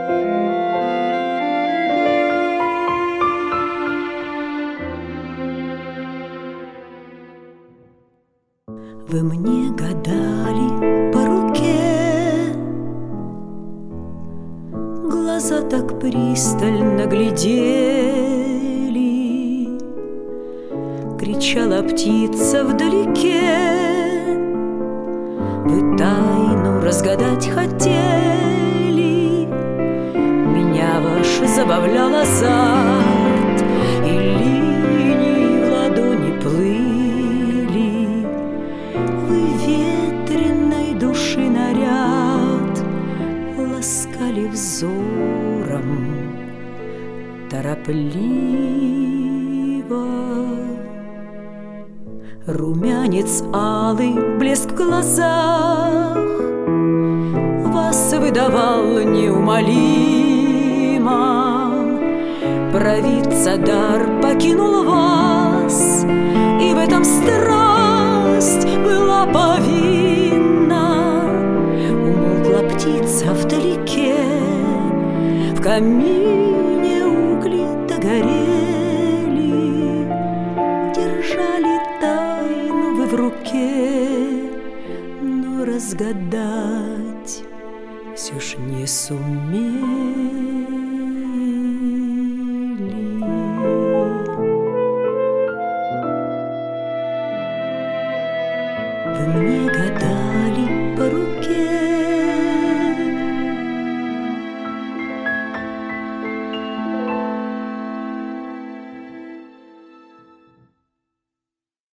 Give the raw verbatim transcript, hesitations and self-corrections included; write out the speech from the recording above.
Вы мне гадали по руке, глаза так пристально глядели, кричала птица вдалеке. Вы тайну разгадать хотели, меня ваш забавлял азарт, и линии в ладони плыли. Вы ветреной души наряд ласкали взором торопливо. Румянец алый, блеск в глазах вас выдавал неумолимо. Провидца дар покинул вас, и в этом страсть была повинна. Умолкла птица вдалеке, в камине угли догорели. Держали тайну вы в руке, но разгадать все ж не сумели. Вы мне гадали по руке,